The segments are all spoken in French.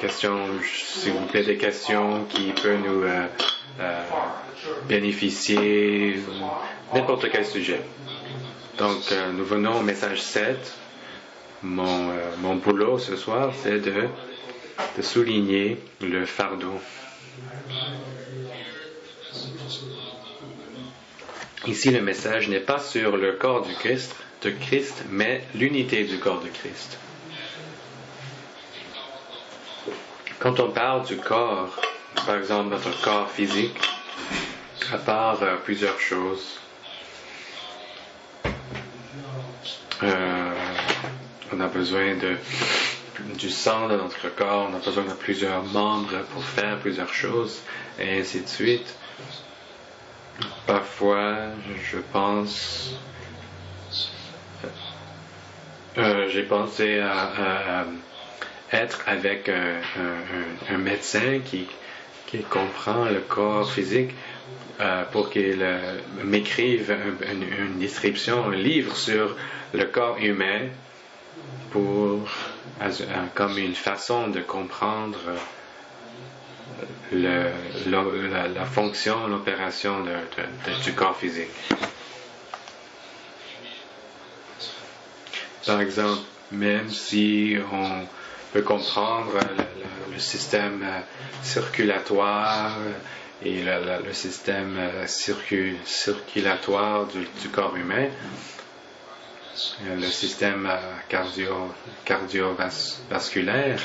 questions, s'il vous plaît, des questions qui peuvent nous bénéficier, n'importe quel sujet. Donc, nous venons au message 7. Mon boulot ce soir, c'est de souligner le fardeau. Ici, le message n'est pas sur le corps de Christ, mais l'unité du corps de Christ. Quand on parle du corps, par exemple notre corps physique, à part plusieurs choses, on a besoin du sang dans notre corps, on a besoin de plusieurs membres pour faire plusieurs choses, et ainsi de suite. Parfois, j'ai pensé à être avec un médecin qui comprend le corps physique pour qu'il m'écrive une description, un livre sur le corps humain comme une façon de comprendre la fonction, l'opération du corps physique. Par exemple, même si on peut comprendre le système circulatoire et le système circulatoire du corps humain, le système cardiovasculaire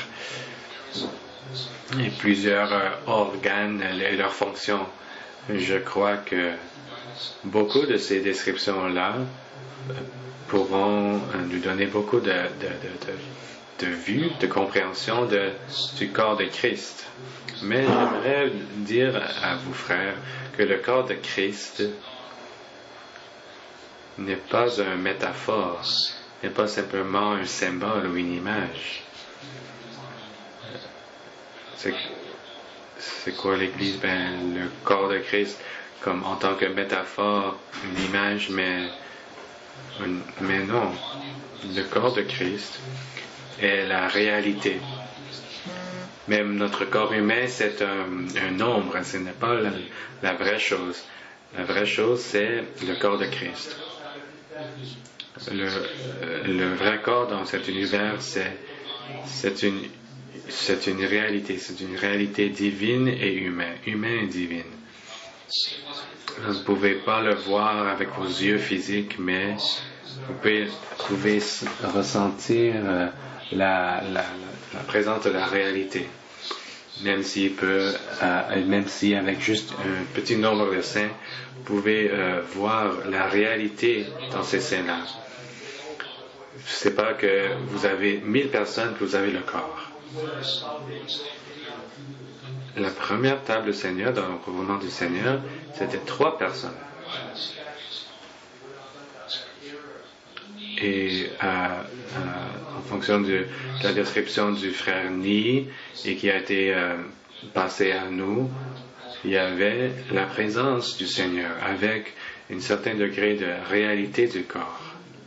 et plusieurs organes et leurs fonctions. Je crois que beaucoup de ces descriptions-là pourront nous donner beaucoup de vue, de compréhension du corps de Christ. Mais j'aimerais dire à vous, frères, que le corps de Christ n'est pas une métaphore, n'est pas simplement un symbole ou une image. C'est quoi l'Église? Le corps de Christ comme en tant que métaphore, une image, mais non. Le corps de Christ est la réalité. Même notre corps humain, c'est un ombre, ce n'est pas la vraie chose. La vraie chose, c'est le corps de Christ. Le vrai corps dans cet univers, c'est une réalité divine et humaine et divine. Vous ne pouvez pas le voir avec vos yeux physiques, mais vous pouvez ressentir la présence de la réalité. Même si avec juste un petit nombre de saints, vous pouvez voir la réalité dans ces saints-là. C'est pas que vous avez 1000 personnes que vous avez le corps. La première table du Seigneur, dans le recouvrement du Seigneur, c'était 3 personnes. Et en fonction de la description du frère Ni et qui a été passée à nous, il y avait la présence du Seigneur avec un certain degré de réalité du corps.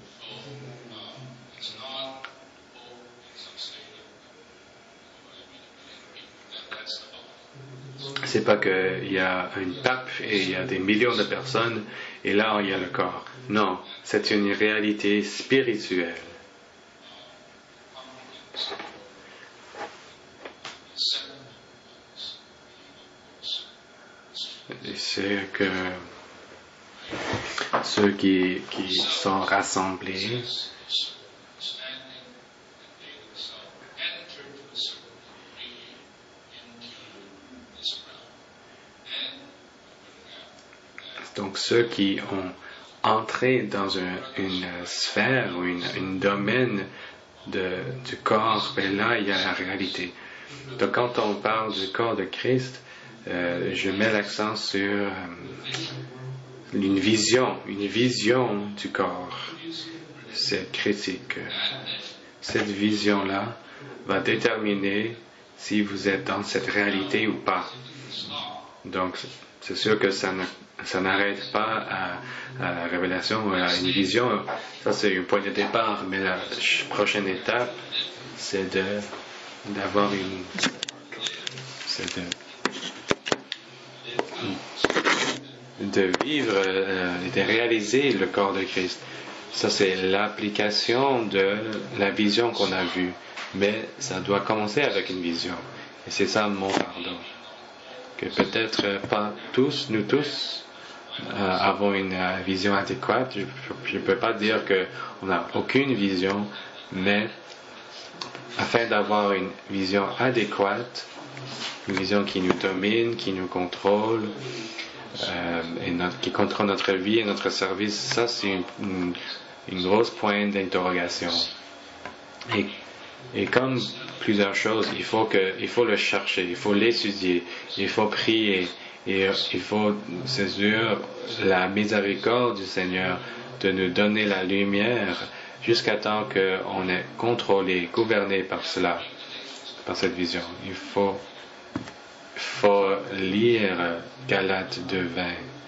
C'est pas qu'il y a une pape et il y a des millions de personnes et là il y a le corps. Non, c'est une réalité spirituelle. Et c'est que ceux qui sont rassemblés donc ceux qui ont entré dans une sphère ou une domaine du corps, là il y a la réalité. Donc quand on parle du corps de Christ, je mets l'accent sur une vision du corps. C'est critique. Cette vision-là va déterminer si vous êtes dans cette réalité ou pas. Donc, c'est sûr que ça n'arrête pas à la révélation ou à une vision. Ça, c'est un point de départ. Mais la prochaine étape, c'est de d'avoir de vivre et de réaliser le corps de Christ. Ça, c'est l'application de la vision qu'on a vue. Mais ça doit commencer avec une vision. Et c'est ça mon pardon. Que peut-être pas tous, nous tous, avons une vision adéquate. Je ne peux pas dire qu'on n'a aucune vision, mais afin d'avoir une vision adéquate, une vision qui nous domine, qui nous contrôle, qui contrôle notre vie et notre service, ça c'est une grosse pointe d'interrogation. Et comme plusieurs choses, il faut le chercher, il faut l'étudier, il faut prier, et il faut saisir la miséricorde du Seigneur de nous donner la lumière jusqu'à temps qu'on est contrôlé, gouverné par cela, par cette vision. Il faut lire Galates 2:20.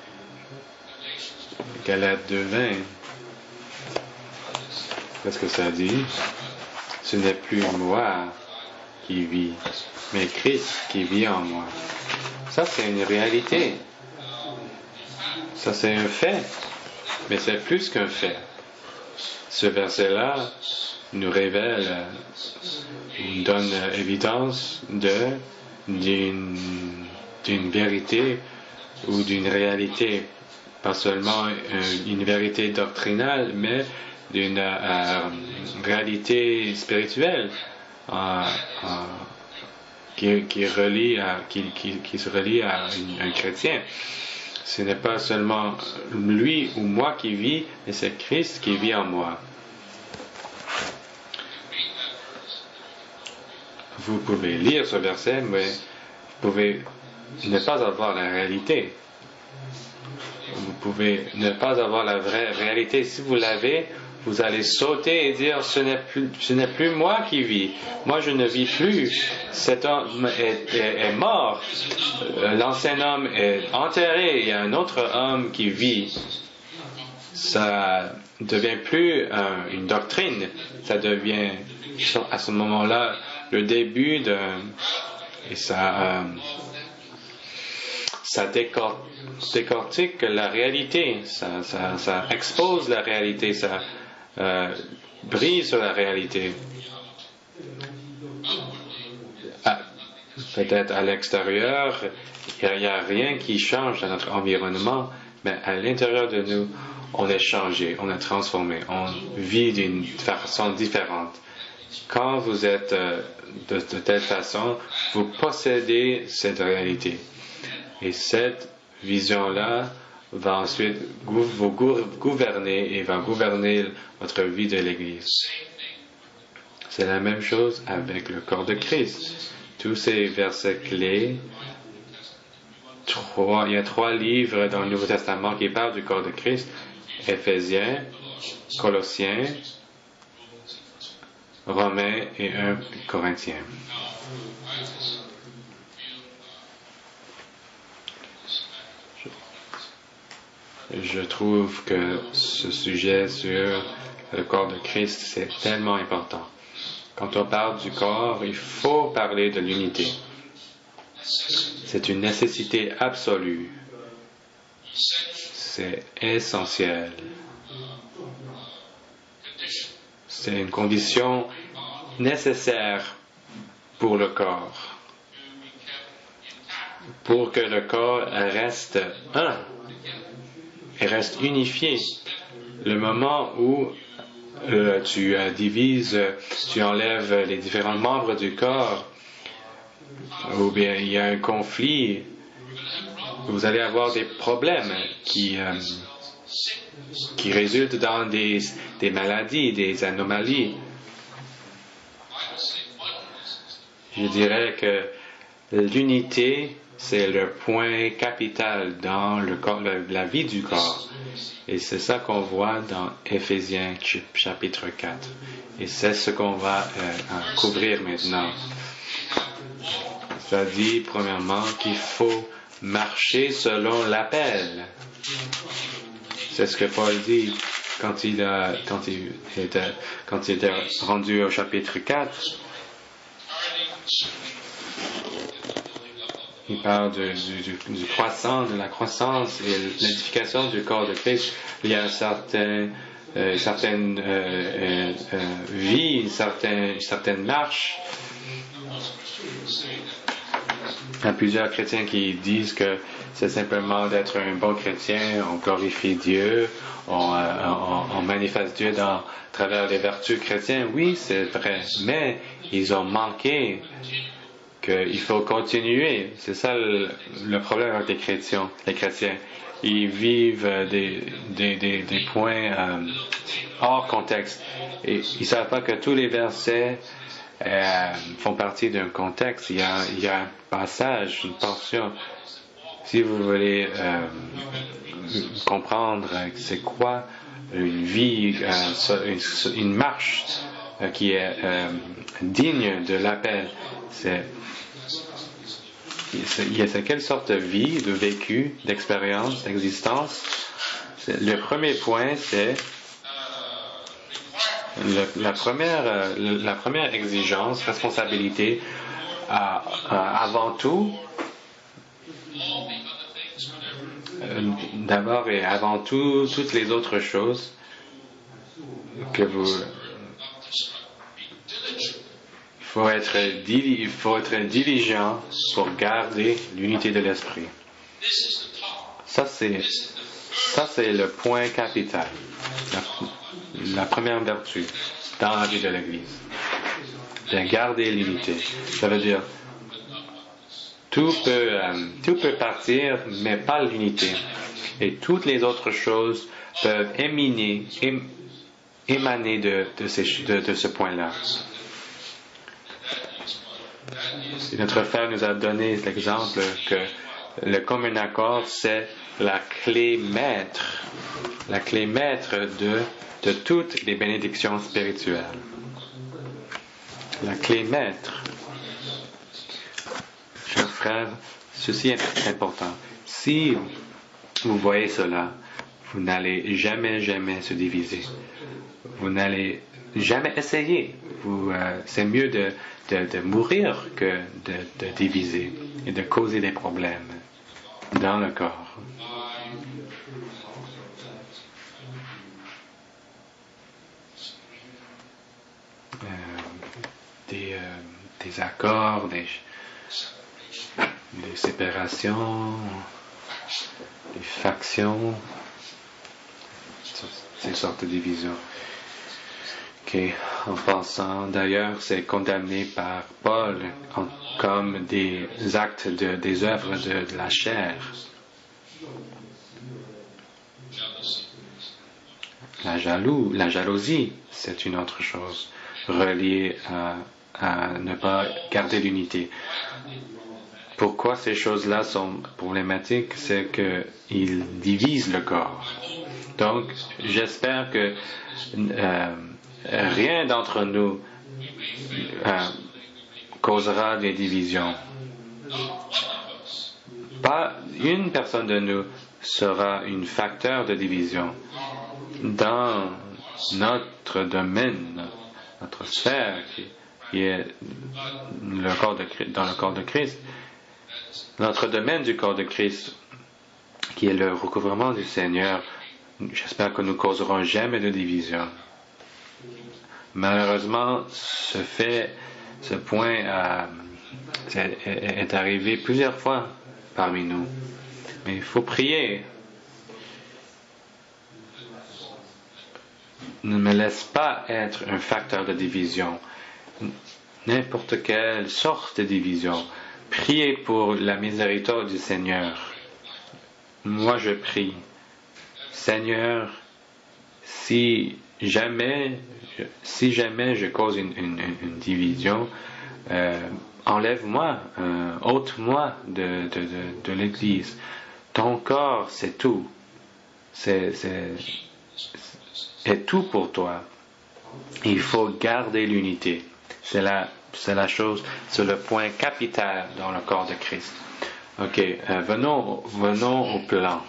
Galates 2:20. Qu'est-ce que ça dit? Ce n'est plus moi qui vis, mais Christ qui vit en moi. Ça, c'est une réalité. Ça, c'est un fait. Mais c'est plus qu'un fait. Ce verset-là nous révèle, nous donne évidence d'une vérité ou d'une réalité, pas seulement une vérité doctrinale, mais d'une réalité spirituelle qui se relie à un chrétien. Ce n'est pas seulement lui ou moi qui vit, mais c'est Christ qui vit en moi. Vous pouvez lire ce verset, mais vous pouvez ne pas avoir la réalité. Vous pouvez ne pas avoir la vraie réalité. Si vous l'avez, vous allez sauter et dire ce n'est plus moi qui vis. Moi je ne vis plus. Cet homme est mort. L'ancien homme est enterré. Il y a un autre homme qui vit. Ça ne devient plus une doctrine. Ça devient à ce moment-là le début et ça décortique la réalité. Ça expose la réalité. Ça brise sur la réalité. Peut-être à l'extérieur, il n'y a rien qui change dans notre environnement, mais à l'intérieur de nous, on est changé, on est transformé, on vit d'une façon différente. Quand vous êtes de telle façon, vous possédez cette réalité. Et cette vision-là va ensuite vous gouverner et va gouverner votre vie de l'Église. C'est la même chose avec le corps de Christ. Tous ces versets clés, il y a 3 livres dans le Nouveau Testament qui parlent du corps de Christ: Éphésiens, Colossiens, Romains et 1 Corinthiens. Je trouve que ce sujet sur le corps de Christ, c'est tellement important. Quand on parle du corps, il faut parler de l'unité. C'est une nécessité absolue. C'est essentiel. C'est une condition nécessaire pour le corps. Pour que le corps reste un et reste unifié. Le moment où tu divises, tu enlèves les différents membres du corps, ou bien il y a un conflit, vous allez avoir des problèmes qui résultent dans des maladies, des anomalies. Je dirais que l'unité, c'est le point capital dans la vie du corps. Et c'est ça qu'on voit dans Éphésiens chapitre 4. Et c'est ce qu'on va couvrir maintenant. Ça dit, premièrement, qu'il faut marcher selon l'appel. C'est ce que Paul dit quand il était rendu au chapitre 4. Il parle du croissant, de la croissance et l'édification du corps de Christ. Il y a certaines vies, une certaine marche. Il y a plusieurs chrétiens qui disent que c'est simplement d'être un bon chrétien, on glorifie Dieu, on manifeste Dieu à travers les vertus chrétiennes. Oui, c'est vrai, mais ils ont manqué qu'il faut continuer. C'est ça le problème avec les chrétiens. Ils vivent des points hors contexte. Et ils ne savent pas que tous les versets font partie d'un contexte. Il y a un passage, une portion. Si vous voulez comprendre c'est quoi une vie, une marche qui est digne de l'appel, il y a quelle sorte de vie, de vécu, d'expérience, d'existence. Le premier point, c'est la première exigence, responsabilité, avant tout, d'abord et avant tout, toutes les autres choses que vous... Il faut être diligent pour garder l'unité de l'esprit. Ça, c'est le point capital. La première vertu dans la vie de l'Église. De garder l'unité. Ça veut dire, tout peut partir, mais pas l'unité. Et toutes les autres choses peuvent émaner de ce point-là. Et notre frère nous a donné l'exemple que le commun accord, c'est la clé maître de toutes les bénédictions spirituelles. La clé maître. Chers frères, ceci est important. Si vous voyez cela, vous n'allez jamais se diviser. Vous n'allez jamais essayer. C'est mieux de mourir que de diviser et de causer des problèmes dans le corps. Des accords, des séparations, des factions, ces sortes de divisions. En passant, d'ailleurs, c'est condamné par Paul comme des actes, des œuvres de la chair. La jalousie, c'est une autre chose, reliée à ne pas garder l'unité. Pourquoi ces choses-là sont problématiques? C'est qu'ils divisent le corps. Donc, j'espère que rien d'entre nous causera des divisions. Pas une personne de nous sera un facteur de division. Dans notre domaine, notre sphère, qui est dans le corps de Christ, notre domaine du corps de Christ, qui est le recouvrement du Seigneur, j'espère que nous ne causerons jamais de division. Malheureusement, ce point est arrivé plusieurs fois parmi nous. Mais il faut prier. Ne me laisse pas être un facteur de division. N'importe quelle sorte de division. Priez pour la miséricorde du Seigneur. Moi, je prie. Seigneur, si jamais je cause une division, enlève-moi, ôte-moi de l'Église. Ton corps, c'est tout. C'est tout pour toi. Il faut garder l'unité. C'est la chose, c'est le point capital dans le corps de Christ. Ok, venons au plan.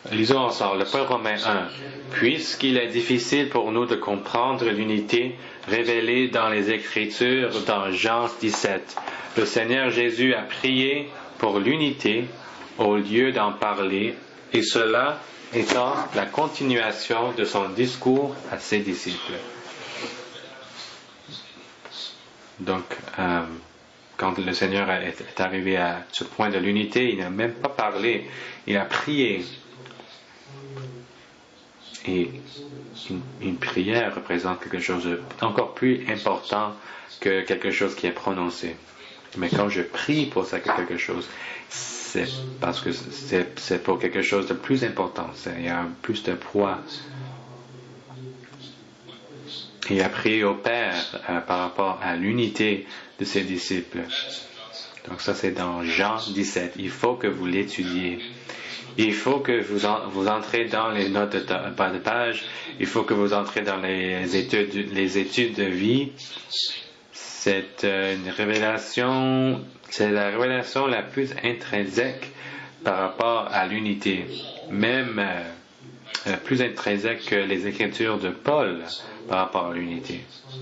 Lisons ensemble le point Romains 1. Puisqu'il est difficile pour nous de comprendre l'unité révélée dans les Écritures dans Jean 17, le Seigneur Jésus a prié pour l'unité au lieu d'en parler, et cela étant la continuation de son discours à ses disciples. Donc, quand le Seigneur est arrivé à ce point de l'unité, il n'a même pas parlé, il a prié. Et une prière représente quelque chose d'encore plus important que quelque chose qui est prononcé. Mais quand je prie pour ça quelque chose, c'est parce que c'est pour quelque chose de plus important. Il y a plus de poids. Il a prié au Père par rapport à l'unité de ses disciples. Donc ça c'est dans Jean 17. Il faut que vous l'étudiez. Il faut que vous entrez dans les notes de bas de page. Il faut que vous entrez dans les études de vie. C'est une révélation, c'est la révélation la plus intrinsèque par rapport à l'unité. Même plus intrinsèque que les écritures de Paul par rapport à l'unité.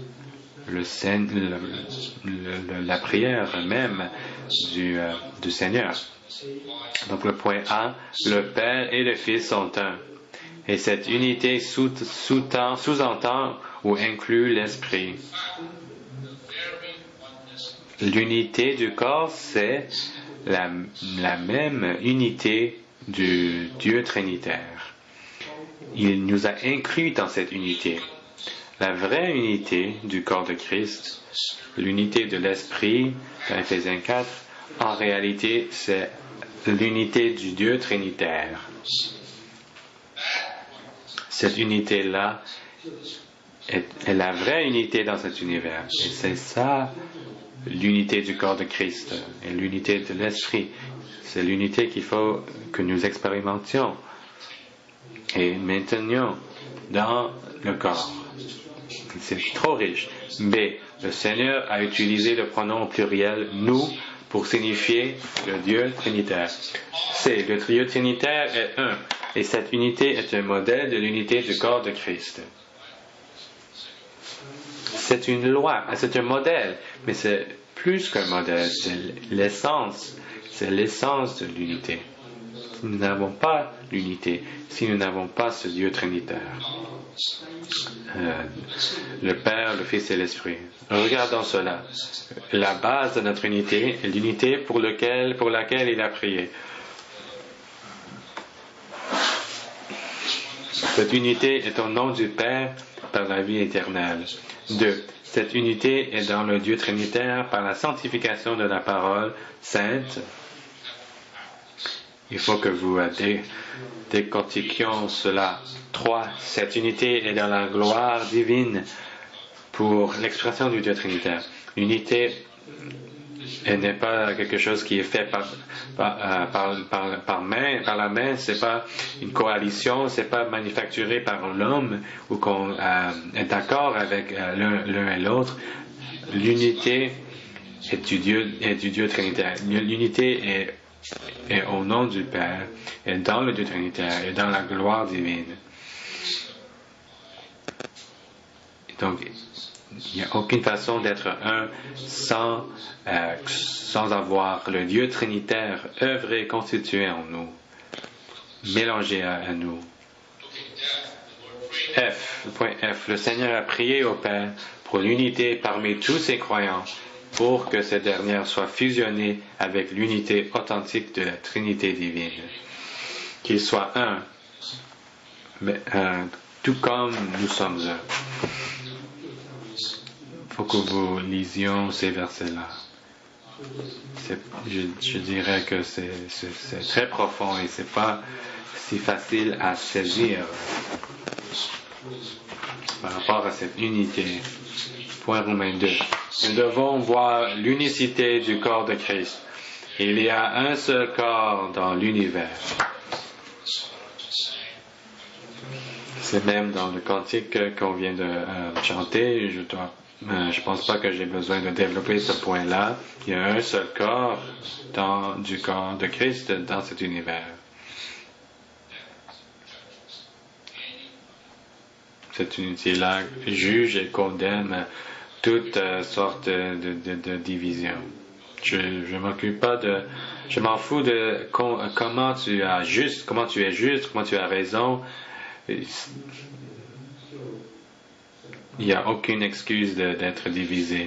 La prière même du Seigneur. Donc le point A, le Père et le Fils sont un. Et cette unité sous-entend ou inclut l'Esprit. L'unité du corps, c'est la même unité du Dieu Trinitaire. Il nous a inclus dans cette unité. La vraie unité du corps de Christ, l'unité de l'Esprit, dans Éphésiens 4, en réalité, c'est l'unité du Dieu Trinitaire. Cette unité-là est la vraie unité dans cet univers. Et c'est ça, l'unité du corps de Christ et l'unité de l'Esprit. C'est l'unité qu'il faut que nous expérimentions et maintenions dans le corps. C'est trop riche. B. Le Seigneur a utilisé le pronom au pluriel « nous » pour signifier le Dieu Trinitaire. C. Le Dieu Trinitaire est un, et cette unité est un modèle de l'unité du corps de Christ. C'est une loi, c'est un modèle, mais c'est plus qu'un modèle, c'est l'essence de l'unité. Si nous n'avons pas l'unité, si nous n'avons pas ce Dieu Trinitaire, le Père, le Fils et l'Esprit. Regardons cela. La base de notre unité est l'unité pour laquelle il a prié. Cette unité est au nom du Père par la vie éternelle. 2. Cette unité est dans le Dieu Trinitaire par la sanctification de la parole sainte. Il faut que vous décortiquions cela. 3. Cette unité est dans la gloire divine pour l'expression du Dieu Trinitaire. L'unité n'est pas quelque chose qui est fait par la main, c'est pas une coalition, c'est pas manufacturé par l'homme ou qu'on est d'accord avec l'un et l'autre. L'unité est du Dieu Trinitaire. L'unité est au nom du Père, est dans le Dieu Trinitaire, est dans la gloire divine. Donc, il n'y a aucune façon d'être un sans avoir le Dieu Trinitaire œuvré, constitué en nous, mélangé à nous. Point F. Le Seigneur a prié au Père pour l'unité parmi tous ses croyants, pour que cette dernière soit fusionnée avec l'unité authentique de la Trinité divine. Qu'il soit un, tout comme nous sommes un. Il faut que vous lisions ces versets-là. Je dirais que c'est très profond et c'est pas si facile à saisir par rapport à cette unité. Point Romains 2. Nous devons voir l'unicité du corps de Christ. Il y a un seul corps dans l'univers. C'est même dans le cantique qu'on vient de chanter. Je pense pas que j'ai besoin de développer ce point-là. Il y a un seul corps du corps de Christ dans cet univers. Cette unité-là juge et condamne toutes sortes de divisions. Je m'occupe pas de, je m'en fous de comment tu es juste, comment tu as raison. Il n'y a aucune excuse d'être divisé.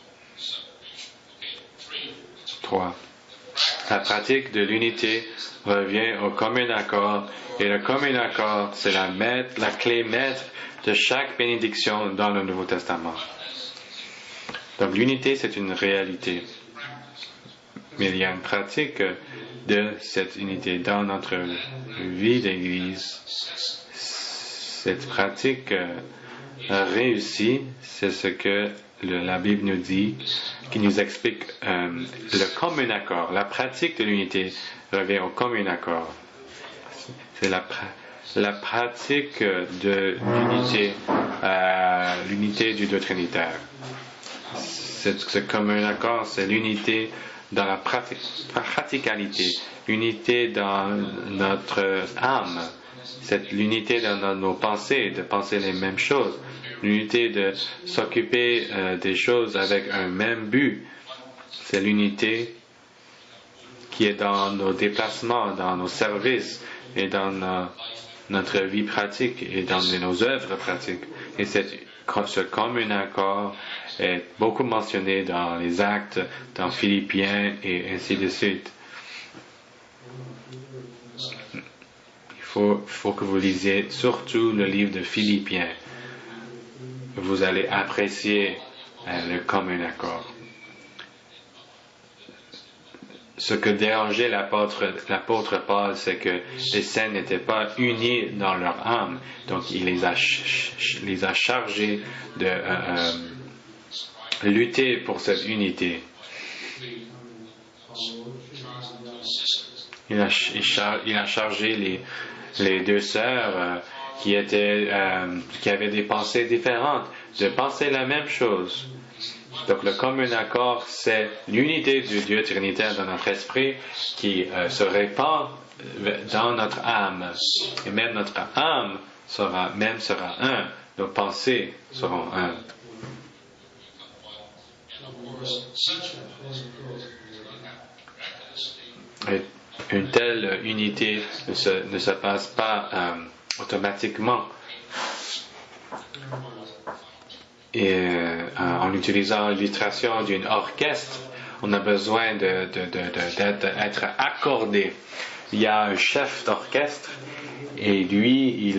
3. La pratique de l'unité revient au commun accord, et le commun accord, c'est la clé maître de chaque bénédiction dans le Nouveau Testament. Donc l'unité, c'est une réalité. Mais il y a une pratique de cette unité dans notre vie d'Église. Cette pratique réussie, c'est ce que la Bible nous dit, qui nous explique le commun accord. La pratique de l'unité revient au commun accord. C'est la pratique de l'unité du Dieu Trinitaire. Ce commun accord, c'est l'unité dans la praticalité, l'unité dans notre âme, c'est l'unité dans nos pensées, de penser les mêmes choses, l'unité de s'occuper des choses avec un même but. C'est l'unité qui est dans nos déplacements, dans nos services et dans notre vie pratique et dans nos œuvres pratiques. Et ce commun accord est beaucoup mentionné dans les Actes, dans Philippiens et ainsi de suite. Il faut que vous lisiez surtout le livre de Philippiens. Vous allez apprécier le commun accord. Ce que dérangeait l'apôtre Paul, c'est que les saints n'étaient pas unis dans leur âme. Donc, il les a chargés de lutter pour cette unité. Il a chargé les deux sœurs qui avaient des pensées différentes de penser la même chose. Donc le commun accord, c'est l'unité du Dieu Trinitaire dans notre esprit qui se répand dans notre âme. Et même notre âme sera un. Nos pensées seront un. Et une telle unité ne se passe pas automatiquement. Et en utilisant l'illustration d'un orchestre, on a besoin d'être accordé. Il y a un chef d'orchestre et lui,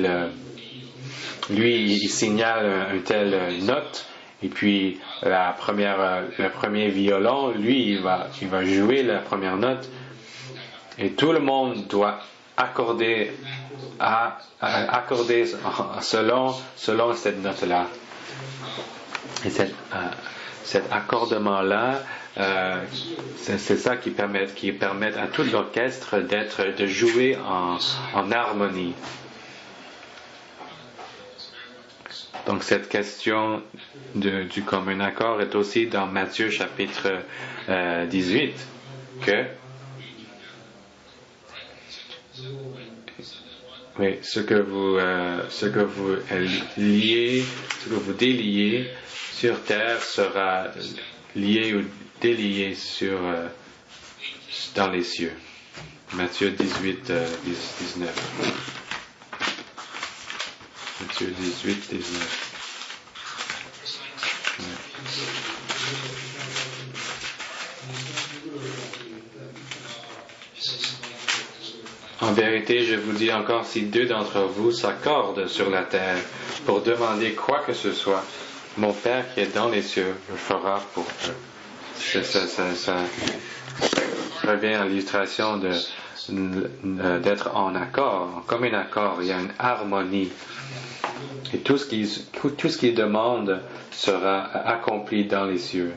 il signale une telle note. Et puis le premier violon, lui, il va jouer la première note. Et tout le monde doit accorder selon cette note-là. Et cet accordement-là, c'est ça qui permet à tout l'orchestre de jouer en harmonie. Donc cette question du commun accord est aussi dans Matthieu chapitre 18 que oui, ce que vous liez, ce que vous déliez sur terre sera lié ou délié dans les cieux. Matthieu 18, 19. Matthieu 18, 19. En vérité, je vous dis encore, si deux d'entre vous s'accordent sur la terre pour demander quoi que ce soit, mon Père qui est dans les cieux le fera pour eux. Ça revient à l'illustration d'être en accord, comme un accord, il y a une harmonie. Et tout ce qu'il demande sera accompli dans les cieux.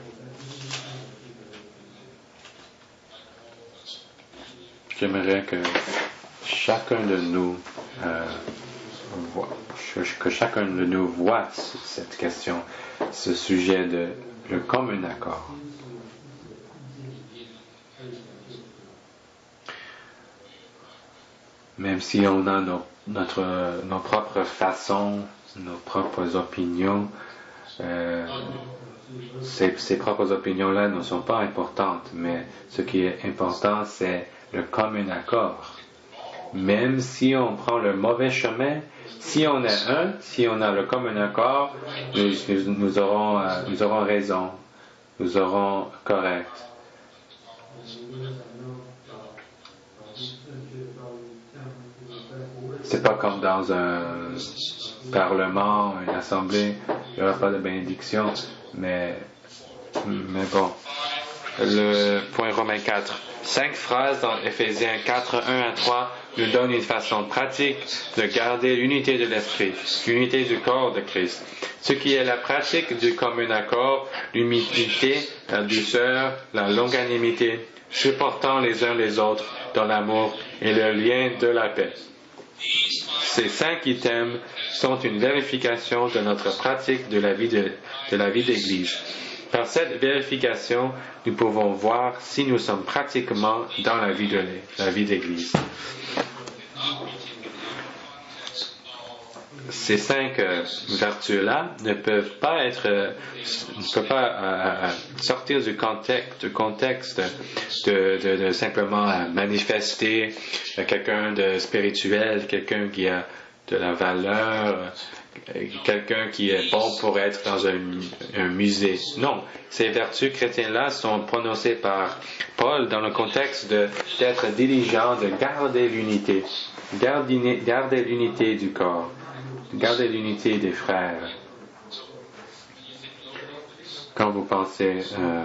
J'aimerais que chacun de nous voit cette question, ce sujet de le commun accord. Même si on a nos propres façons, nos propres opinions. Ces propres opinions-là ne sont pas importantes, mais ce qui est important, c'est le commun accord. Même si on prend le mauvais chemin, si on est si on a le commun accord, nous aurons raison, nous aurons correct. C'est pas comme dans un parlement, une assemblée, il n'y aura pas de bénédiction, mais bon. Le point Romains 4. 5 phrases dans Éphésiens 4, 1 à 3 nous donnent une façon pratique de garder l'unité de l'esprit, l'unité du corps de Christ. Ce qui est la pratique du commun accord, l'humilité, la douceur, la longanimité, supportant les uns les autres dans l'amour et le lien de la paix. Ces 5 items sont une vérification de notre pratique de la vie d'Église. Par cette vérification, nous pouvons voir si nous sommes pratiquement dans la vie d'Église. Ces 5 vertus-là ne peuvent pas sortir du contexte de simplement manifester quelqu'un de spirituel, quelqu'un qui a de la valeur, quelqu'un qui est bon pour être dans un musée. Non, ces vertus chrétiennes-là sont prononcées par Paul dans le contexte d'être diligent, de garder l'unité, garder l'unité du corps, garder l'unité des frères. Quand vous pensez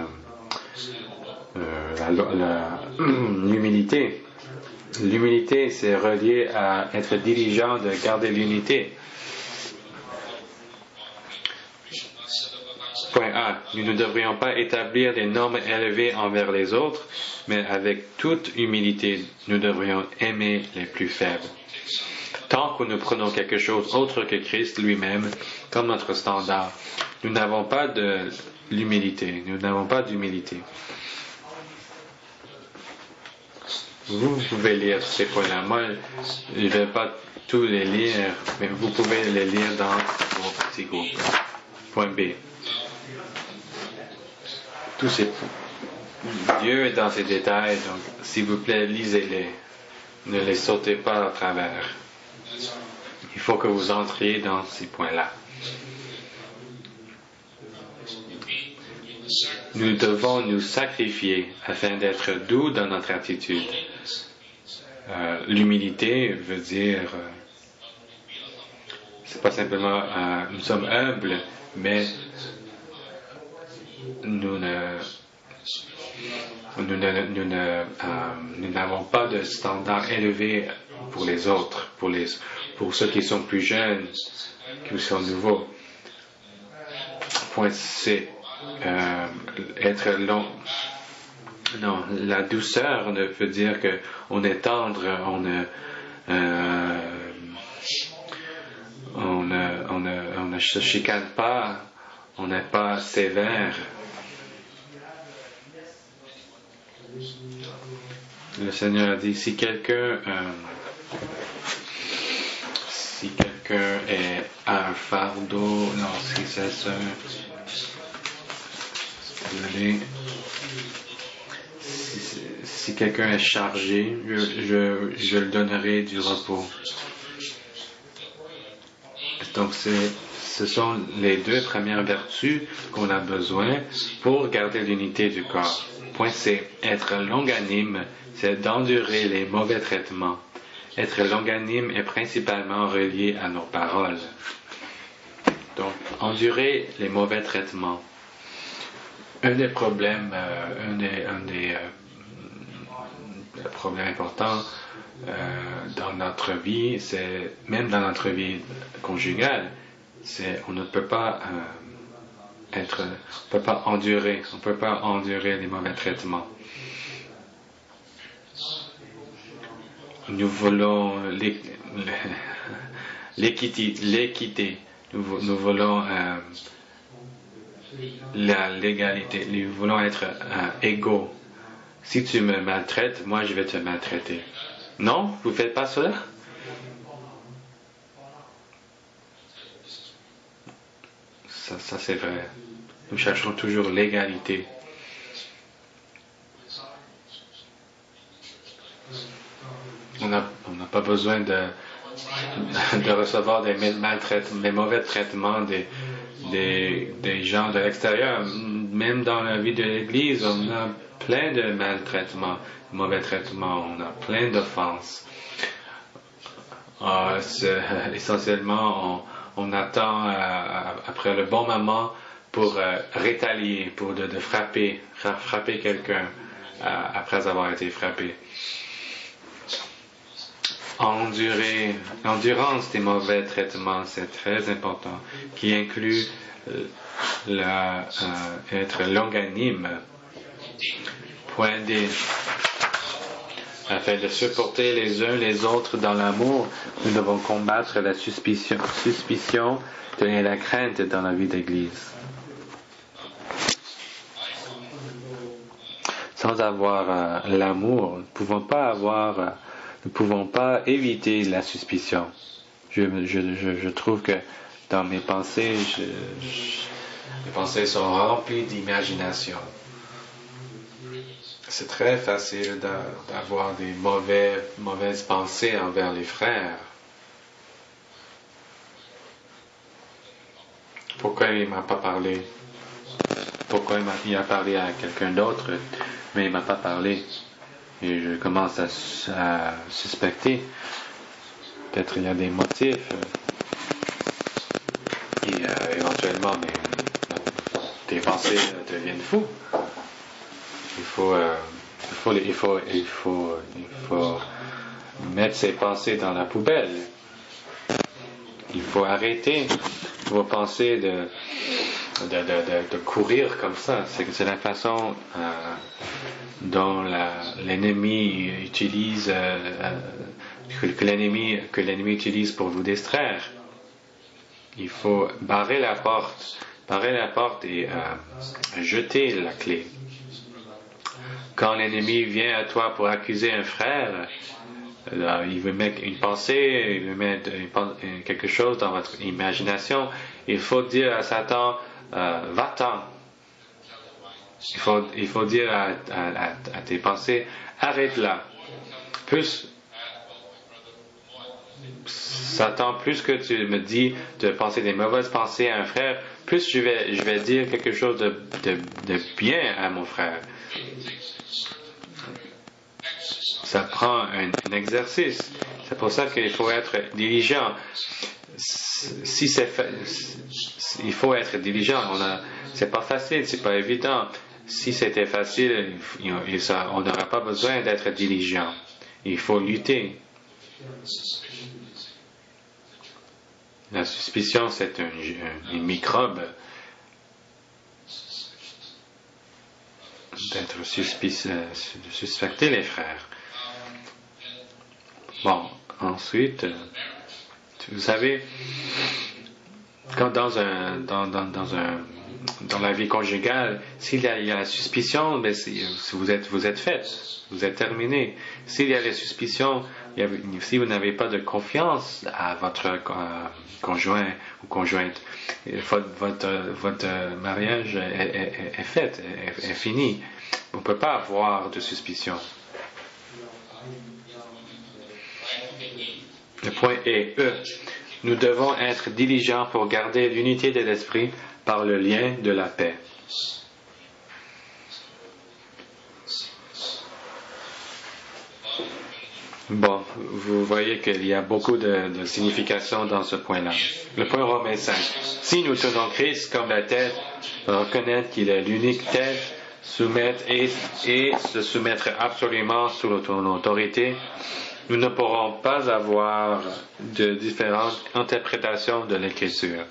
l'humilité, l'humilité c'est relié à être diligent de garder l'unité. Point A. Nous ne devrions pas établir des normes élevées envers les autres, mais avec toute humilité, nous devrions aimer les plus faibles. Tant que nous prenons quelque chose autre que Christ lui-même comme notre standard, nous n'avons pas d'humilité. Vous pouvez lire ces points-là. Moi, je ne vais pas tous les lire, mais vous pouvez les lire dans vos petits groupes. Point B. Dieu est dans ces détails, donc s'il vous plaît, lisez-les. Ne les sautez pas à travers. Il faut que vous entriez dans ces points-là. Nous devons nous sacrifier afin d'être doux dans notre attitude. L'humilité veut dire, c'est pas simplement nous sommes humbles, mais nous n'avons pas de standard élevé pour les autres, pour ceux qui sont plus jeunes, qui sont nouveaux. Point C. Être long. Non, la douceur ne veut dire qu'on est tendre, on ne se chicane pas, on n'est pas sévère. Le Seigneur a dit, si quelqu'un a un fardeau, si quelqu'un est chargé, je le donnerai du repos. Donc ce sont les 2 premières vertus qu'on a besoin pour garder l'unité du corps. Point C. Être longanime, c'est d'endurer les mauvais traitements. Être longanime est principalement relié à nos paroles. Donc, endurer les mauvais traitements. Un des problèmes importants dans notre vie, c'est même dans notre vie conjugale, c'est on ne peut pas endurer les mauvais traitements. Nous voulons l'équité. Nous voulons la légalité. Nous voulons être égaux. Si tu me maltraites, moi je vais te maltraiter. Non, vous ne faites pas cela? ça c'est vrai. Nous cherchons toujours l'égalité. On n'a pas besoin de recevoir des mauvais traitements des gens de l'extérieur. Même dans la vie de l'Église, on a plein de maltraitements, mauvais traitements, on a plein d'offenses. Essentiellement, on attend après le bon moment pour rétalier, pour de frapper quelqu'un après avoir été frappé. L'endurance des mauvais traitements, c'est très important, qui inclut être longanime. Point D. Afin de supporter les uns les autres dans l'amour, nous devons combattre la suspicion et la crainte dans la vie d'Église. Sans avoir l'amour, nous ne pouvons pas éviter la suspicion. Je trouve que dans mes pensées, mes pensées sont remplies d'imagination. C'est très facile d'avoir des mauvaises pensées envers les frères. Pourquoi il ne m'a pas parlé? Pourquoi il a parlé à quelqu'un d'autre, mais il ne m'a pas parlé? Et je commence à suspecter. Peut-être il y a des motifs. Et éventuellement, tes pensées deviennent fous. Il faut mettre ses pensées dans la poubelle. Il faut arrêter vos pensées de courir comme ça. C'est la façon dont l'ennemi utilise, que l'ennemi utilise pour vous distraire. Il faut barrer la porte et jeter la clé. Quand l'ennemi vient à toi pour accuser un frère, il veut mettre une pensée, il veut mettre quelque chose dans votre imagination. Il faut dire à Satan, va-t'en. Il faut dire à tes pensées, arrête-la. Satan, plus que tu me dis de penser des mauvaises pensées à un frère, plus je vais dire quelque chose de bien à mon frère. Ça prend un exercice. C'est pour ça qu'il faut être diligent. Il faut être diligent. C'est pas facile, c'est pas évident. Si c'était facile, on n'aurait pas besoin d'être diligent. Il faut lutter. La suspicion, c'est un microbe d'être suspecter les frères. Bon, ensuite, vous savez, quand dans la vie conjugale, s'il y a la suspicion, ben vous êtes fait, vous êtes terminé. S'il y a la suspicion, si vous n'avez pas de confiance à votre conjoint ou conjointe, votre mariage est fait, est fini. On ne peut pas avoir de suspicion. Le point est E. Nous devons être diligents pour garder l'unité de l'esprit par le lien de la paix. Bon, vous voyez qu'il y a beaucoup de signification dans ce point-là. Le point Romains 5. Si nous tenons Christ comme la tête, reconnaître qu'il est l'unique tête, soumettre et se soumettre absolument sous son autorité, nous ne pourrons pas avoir de différentes interprétations de l'Écriture.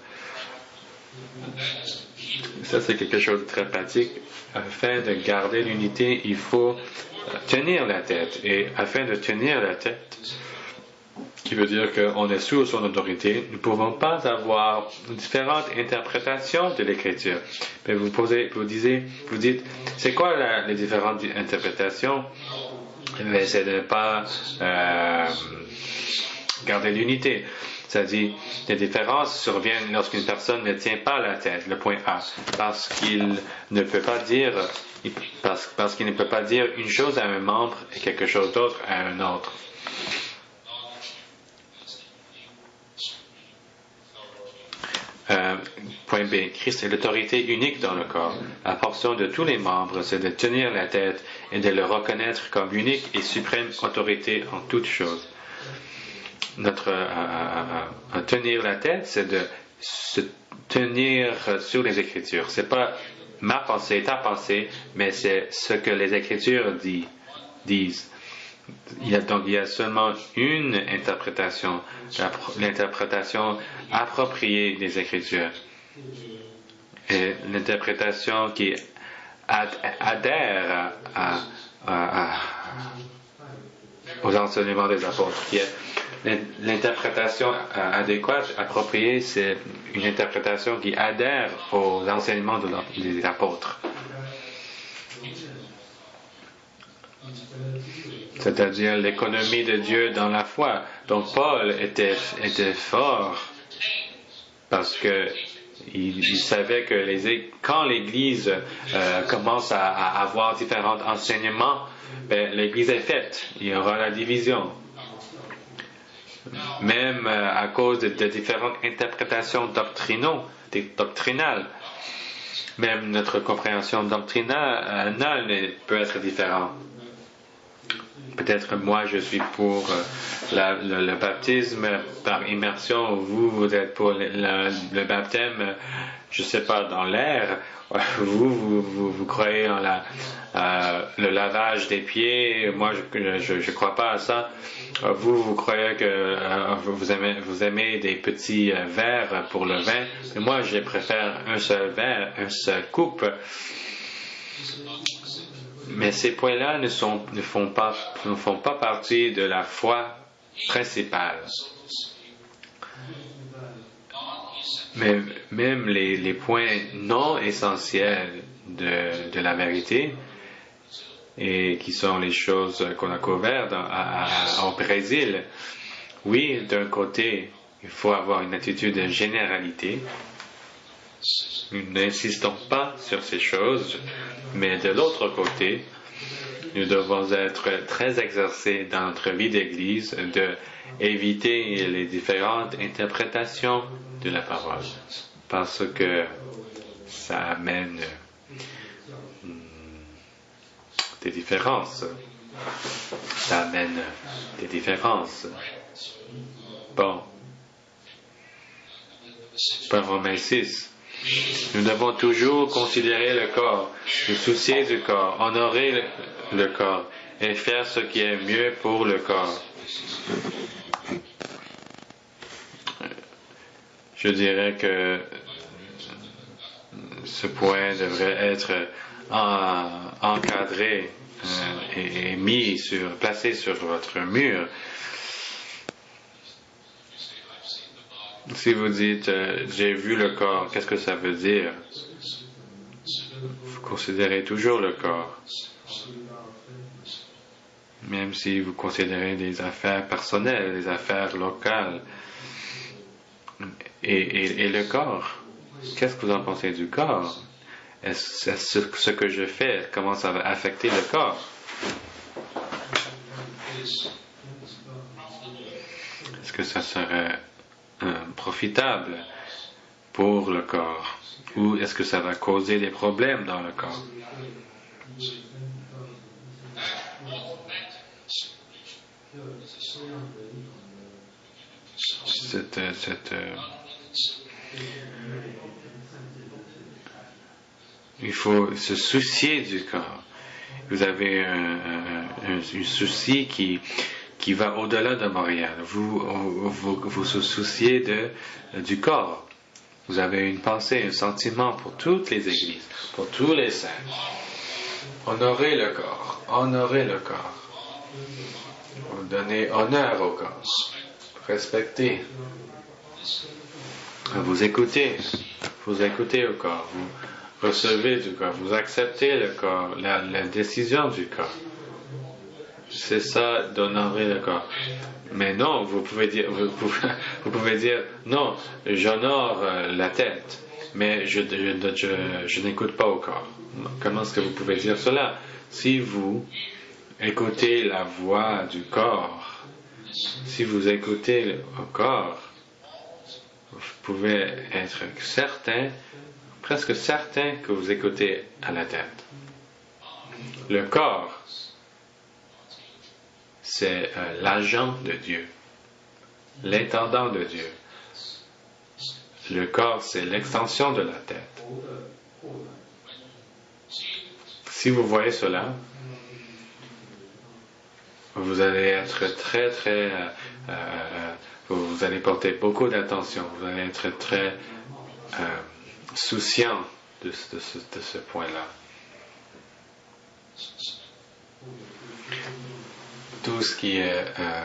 Ça, c'est quelque chose de très pratique. Afin de garder l'unité, il faut tenir la tête. Et afin de tenir la tête, qui veut dire qu'on est sous son autorité, nous ne pouvons pas avoir différentes interprétations de l'Écriture. Mais vous dites, c'est quoi les différentes interprétations? Mais c'est de ne pas garder l'unité. C'est-à-dire, les différences surviennent lorsqu'une personne ne tient pas la tête, le point A, parce qu'il ne peut pas dire, parce qu'il ne peut pas dire une chose à un membre et quelque chose d'autre à un autre. Point B. Christ est l'autorité unique dans le corps. La portion de tous les membres, c'est de tenir la tête et de le reconnaître comme l'unique et suprême autorité en toutes choses. Tenir la tête, c'est de se tenir sur les Écritures. C'est pas ma pensée, ta pensée, mais c'est ce que les Écritures disent. Il y a seulement une interprétation, l'interprétation appropriée des Écritures. Et l'interprétation qui adhère aux enseignements des apôtres. L'interprétation adéquate, appropriée, c'est une interprétation qui adhère aux enseignements des apôtres. C'est-à-dire l'économie de Dieu dans la foi. Donc Paul était fort parce que il savait que quand l'Église commence à avoir différents enseignements, l'Église est faite. Il y aura la division. Même à cause de différentes interprétations doctrinales. Même notre compréhension doctrinale peut être différente. Peut-être moi je suis pour le baptîme par immersion, vous êtes pour le baptême, je sais pas, dans l'air. Vous croyez en le lavage des pieds, moi je crois pas à ça. Vous croyez que vous aimez des petits verres pour le vin, mais moi je préfère un seul verre, un seul coupe. Mais ces points-là ne font pas partie de la foi principale. Mais même les points non essentiels de la vérité, et qui sont les choses qu'on a couvertes au Brésil, oui, d'un côté, il faut avoir une attitude de généralité. Nous n'insistons pas sur ces choses, mais de l'autre côté, nous devons être très exercés dans notre vie d'Église d'éviter les différentes interprétations de la parole, parce que ça amène des différences. Ça amène des différences. Bon. Romains 6. Nous devons toujours considérer le corps, nous soucier du corps, honorer le corps et faire ce qui est mieux pour le corps. Je dirais que ce point devrait être encadré et placé sur votre mur. Si vous dites j'ai vu le corps, qu'est-ce que ça veut dire? Vous considérez toujours le corps. Même si vous considérez des affaires personnelles, des affaires locales. Et le corps, qu'est-ce que vous en pensez du corps? Est-ce ce que je fais, comment ça va affecter le corps? Est-ce que ça serait profitable pour le corps, ou est-ce que ça va causer des problèmes dans le corps? Il faut se soucier du corps. Vous avez un souci qui va au-delà de Montréal. Vous se souciez du corps. Vous avez une pensée, un sentiment pour toutes les églises, pour tous les saints. Honorez le corps. Honorez le corps. Donnez honneur au corps. Respectez. Vous écoutez. Vous écoutez au corps. Vous recevez du corps. Vous acceptez le corps, la décision du corps. c'est ça d'honorer le corps. Mais non, vous pouvez dire, vous pouvez dire non, j'honore la tête, mais je n'écoute pas au corps. Comment est-ce que vous pouvez dire cela? Si vous écoutez la voix du corps, si vous écoutez au corps, vous pouvez être certain, presque certain que vous écoutez à la tête. Le corps, c'est l'agent de Dieu, l'intendant de Dieu. Le corps, c'est l'extension de la tête. Si vous voyez cela, vous allez être très, vous allez porter beaucoup d'attention, vous allez être très souciant de ce point-là. Tout ce qui est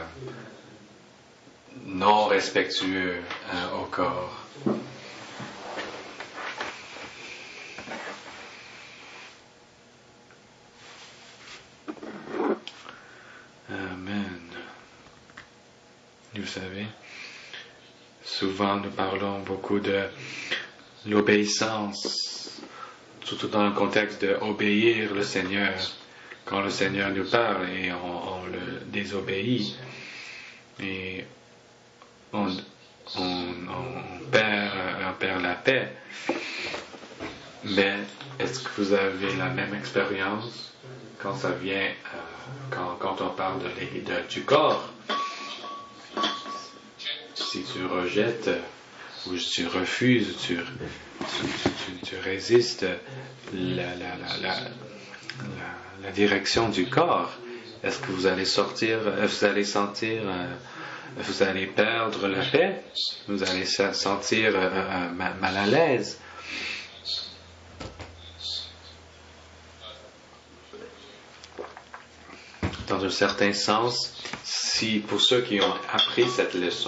non respectueux au corps. Amen. Vous savez, souvent nous parlons beaucoup de l'obéissance, surtout dans le contexte d'obéir le Seigneur. Quand le Seigneur nous parle et on le désobéit, et on perd la paix. Mais est-ce que vous avez la même expérience quand ça vient, quand on parle du corps? Si tu rejettes ou tu refuses, tu résistes la direction du corps, est-ce que vous allez sentir, vous allez perdre la paix, vous allez sentir mal à l'aise. Dans un certain sens, si pour ceux qui ont appris cette leçon,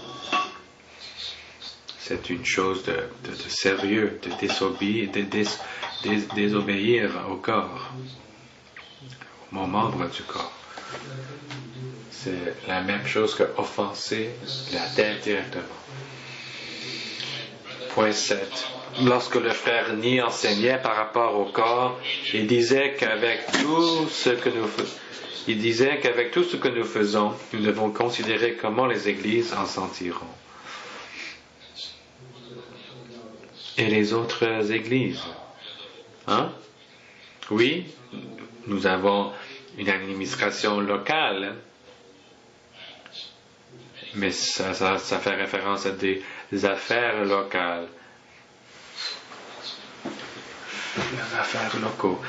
c'est une chose de sérieux, de désobéir au corps, aux membres du corps. C'est la même chose que offenser la tête directement. Point 7. Lorsque le frère Ni enseignait par rapport au corps, il disait qu'avec tout ce que nous faisons, nous devons considérer comment les églises en sentiront. Et les autres églises. Hein? Oui, nous avons une administration locale, mais ça fait référence à des affaires locales. Les affaires locaux.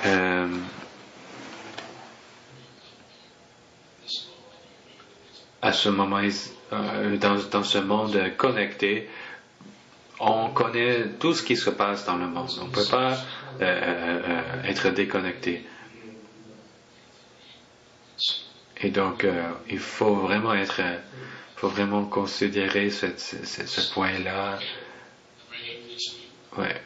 À ce moment, dans ce monde connecté, on connaît tout ce qui se passe dans le monde. On ne peut pas être déconnecté. Et donc, il faut vraiment considérer ce point-là. Ouais.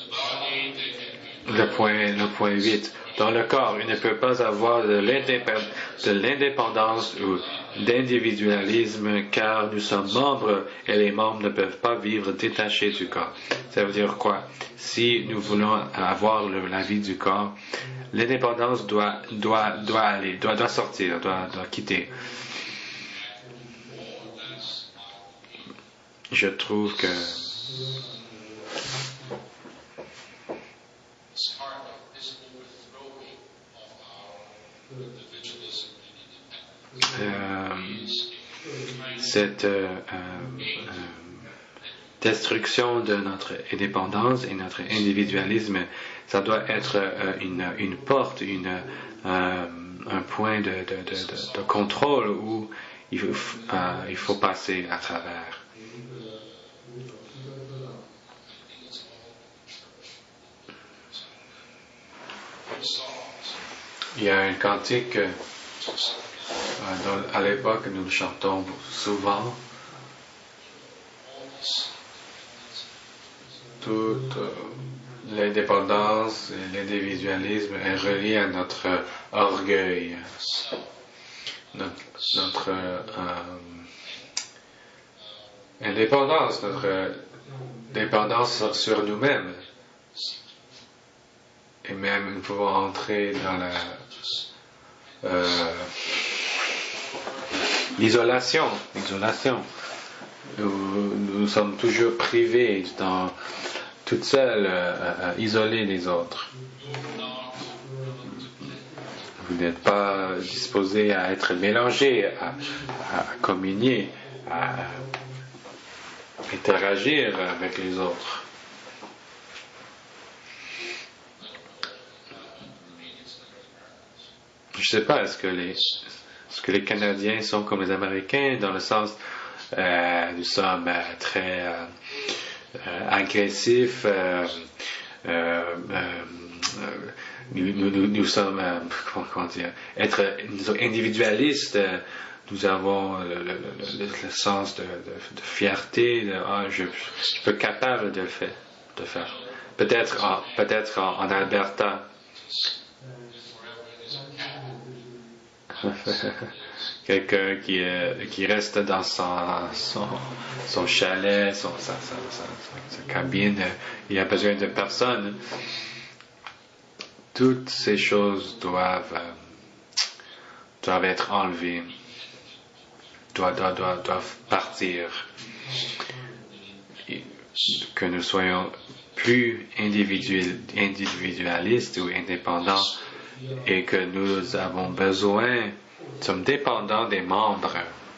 Le point 8. Dans le corps, il ne peut pas avoir de l'indépendance ou d'individualisme, car nous sommes membres et les membres ne peuvent pas vivre détachés du corps. Ça veut dire quoi? Si nous voulons avoir la vie du corps, l'indépendance doit sortir, doit quitter. Je trouve que cette destruction de notre indépendance et notre individualisme, ça doit être une porte, un point de contrôle où il faut passer à travers. Il y a un cantique, à l'époque nous le chantons souvent. Toute l'indépendance et l'individualisme est relié à notre orgueil. notre indépendance, notre dépendance sur nous-mêmes. Et même nous pouvons entrer dans l'isolation. Nous sommes toujours privés, toutes seules, isolés des autres. Vous n'êtes pas disposés à être mélangés, à communier, à interagir avec les autres. Je ne sais pas, est-ce que les Canadiens sont comme les Américains dans le sens nous sommes très agressifs, nous sommes comment dire, nous sommes individualistes, nous avons le sens de fierté, je suis capable de faire. Peut-être en Alberta. Quelqu'un qui reste dans son chalet, sa cabine, il a besoin de personne. Toutes ces choses doivent être enlevées, doivent partir. Que nous soyons plus individualistes ou indépendants et que nous avons besoin, nous sommes dépendants des membres.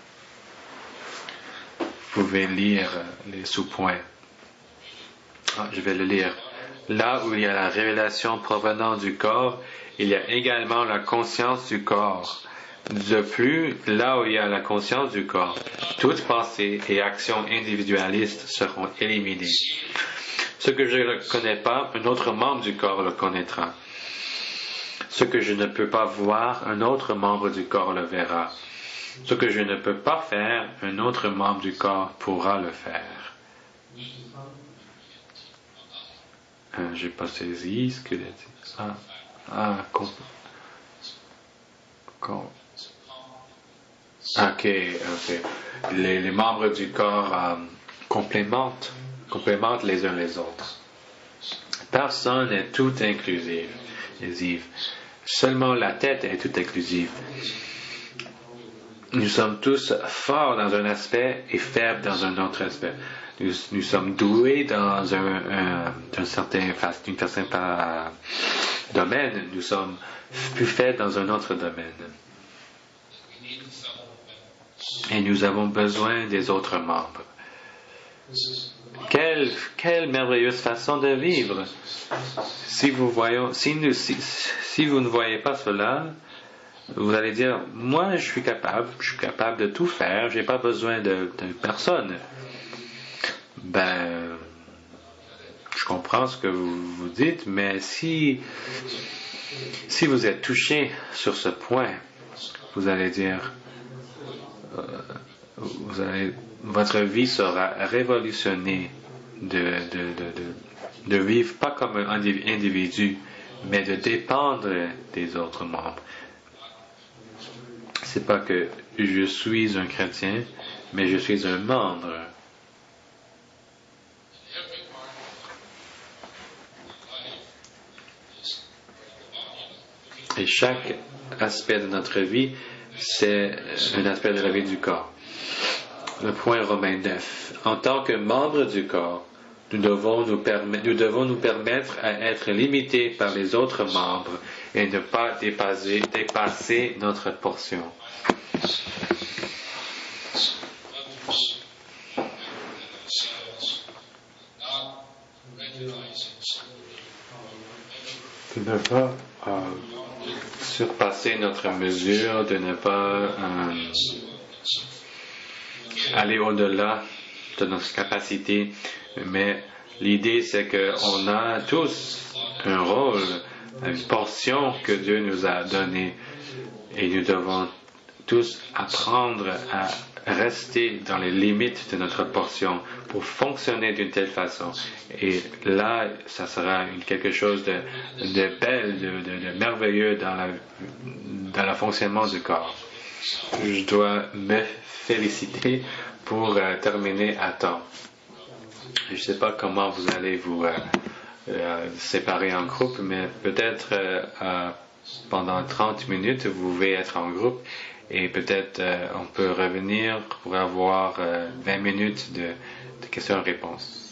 Vous pouvez lire les sous-points. Je vais le lire. Là où il y a la révélation provenant du corps, il y a également la conscience du corps. De plus, là où il y a la conscience du corps, toute pensée et action individualiste seront éliminées. Ce que je ne connais pas, un autre membre du corps le connaîtra. Ce que je ne peux pas voir, un autre membre du corps le verra. Ce que je ne peux pas faire, un autre membre du corps pourra le faire. J'ai pas saisi ce qu'il a dit. Ok. Les membres du corps complémentent les uns les autres. Personne n'est tout inclusive. Seulement la tête est tout inclusive. Nous sommes tous forts dans un aspect et faibles dans un autre aspect. Nous sommes doués dans d'un certain domaine. Nous sommes plus faibles dans un autre domaine. Et nous avons besoin des autres membres. Quelle merveilleuse façon de vivre! Si vous ne voyez pas cela, vous allez dire, moi je suis capable de tout faire, j'ai pas besoin de personne. Je comprends ce que vous dites, mais si vous êtes touché sur ce point, vous allez dire, votre vie sera révolutionnée de vivre pas comme un individu, mais de dépendre des autres membres. C'est pas que je suis un chrétien, mais je suis un membre. Et chaque aspect de notre vie, c'est un aspect de la vie du corps. Le point Romains 9. En tant que membres du corps, nous devons nous permettre à être limités par les autres membres et ne pas dépasser notre portion. De ne pas surpasser notre mesure, de ne pas aller au-delà de notre capacité, mais l'idée c'est qu'on a tous un rôle, une portion que Dieu nous a donnée et nous devons tous apprendre à rester dans les limites de notre portion pour fonctionner d'une telle façon. Et là, ça sera quelque chose de belle, de merveilleux dans le fonctionnement du corps. Je dois me féliciter pour terminer à temps. Je ne sais pas comment vous allez vous séparer en groupe, mais peut-être pendant 30 minutes, vous pouvez être en groupe et peut-être on peut revenir pour avoir 20 minutes de questions-réponses.